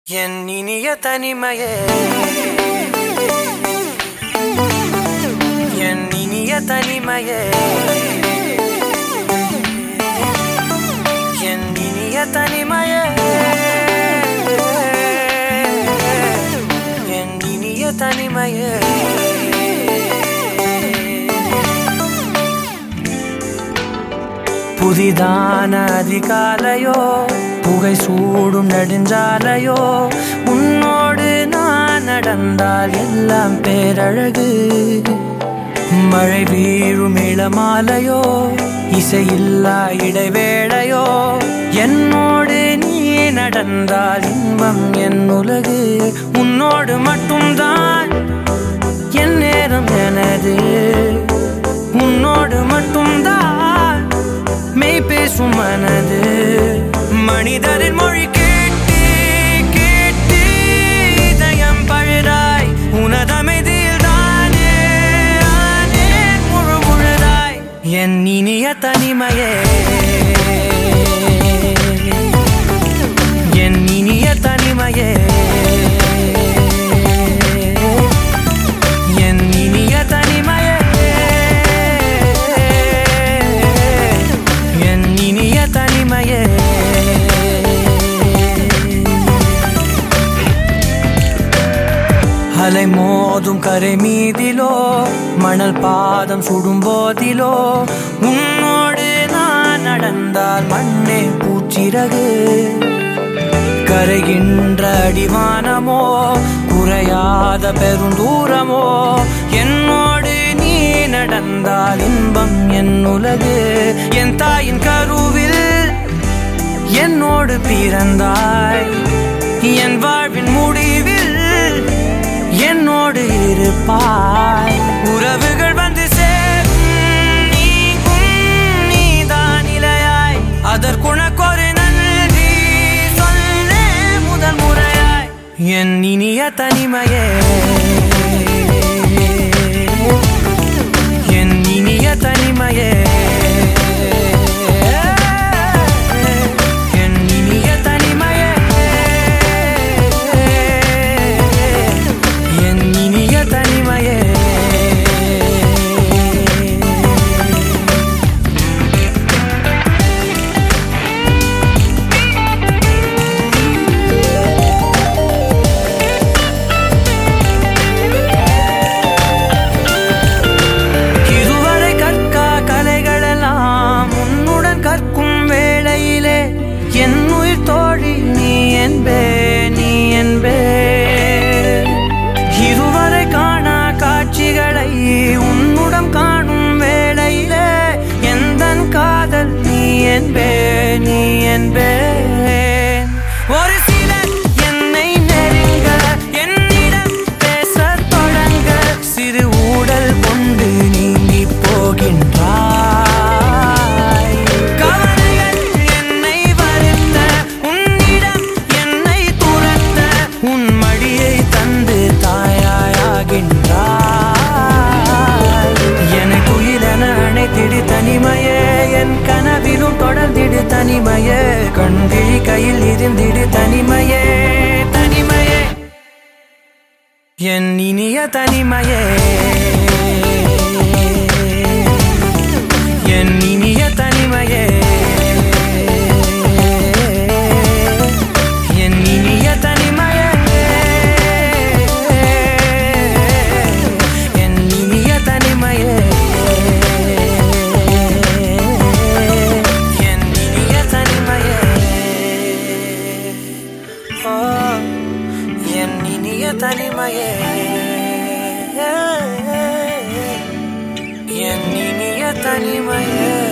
என் இனிய தனிமையே, என் இனிய தனிமையே, என் இனிய தனிமையே, என் இனிய தனிமையே. புதிதான அதிகாலையோ, புகை சூடும் நெடுஞ்சாலையோ, உன்னோடு நான் நடந்தால் எல்லாம் பேரழகு. மழை வீழும் இளமாலையோ, இசையில்லா இடைவேளையோ, என்னோடு நீ நடந்தால் இன்பம் என் உலகு. உன்னோடு மட்டும்தான் என் நேரம் எனது, உன்னோடு மட்டும்தான் மெய் பேசும் மனது. மனிதரின் மொழி கேட்டு கேட்டு இதயம் பழுதாய், உனதமைதியில் தானே ஆனே முழு முழுதாய். என் இனிய தனிமையே, என் இனிய தனிமையே, என் இனிய தனிமையே, என் இனிய தனிமையே. அலை மோதும் கரை மீதிலோ, மணல் பாதம் சுடும் போதிலோ, உன்னோடு நான் நடந்தால் மண்ணே பூச்சிறகு. கரைகின்ற அடிவானமோ, குறையாத பெருந்தூரமோ, என்னோடு நீ நடந்தால் இன்பம் என் உலகு. என் தாயின் கருவில் என்னோடு பிறந்தாய், என் வாழ்வின் முடிவில் என்னோடு இருப்பாய். உறவுகள் வந்து சேரும் நீக்கும் நீதான் இலையாய், அதற்குனக்கொரு நன்றி சொல்ல முதல் முறையாய். என் இனிய தனிமையே, என் இனிய தனிமையே, என் இனிய தனிமையே, என் இனிய தனிமையே. இதுவரை கற்கா கலைகளெல்லாம் உன்னுடன் கற்கும் வேளையிலே, என் உயிர் தோழி நீ என்பே, நீ என்பே. இதுவரை காணா காட்சிகளை உன்னுடன் காணும் வேளையிலே, எந்தன் காதல் நீ என்பே, நீ என்பே. ஒரு சிலர் என்னை நெருங்க, என்னிடம் பேசத் தொடங்க, சிறு ஊடல் கொண்டு நீங்கி போகின்றாய். கவலைகள் என்னை வருத்த, உன்னிடம் என்னை துரத்த, உன் மடியை தந்து தாயாகின்றாய். எனக்கு உயிரென அணைத்திடு தனிமையே, என் கனவிலும் தொடர்ந்திடு தனிமையே, கண்விழி கையில் இருந்திடு தனிமையே, தனிமையே. என் இனிய தனிமையே, என் இனிய தனிமையே, என் இனிய தனிமையே, என் இனிய தனிமையே, என் இனிய தனிமையே. ஓ, என் இனிய தனிமையே, என் இனிய தனிமையே.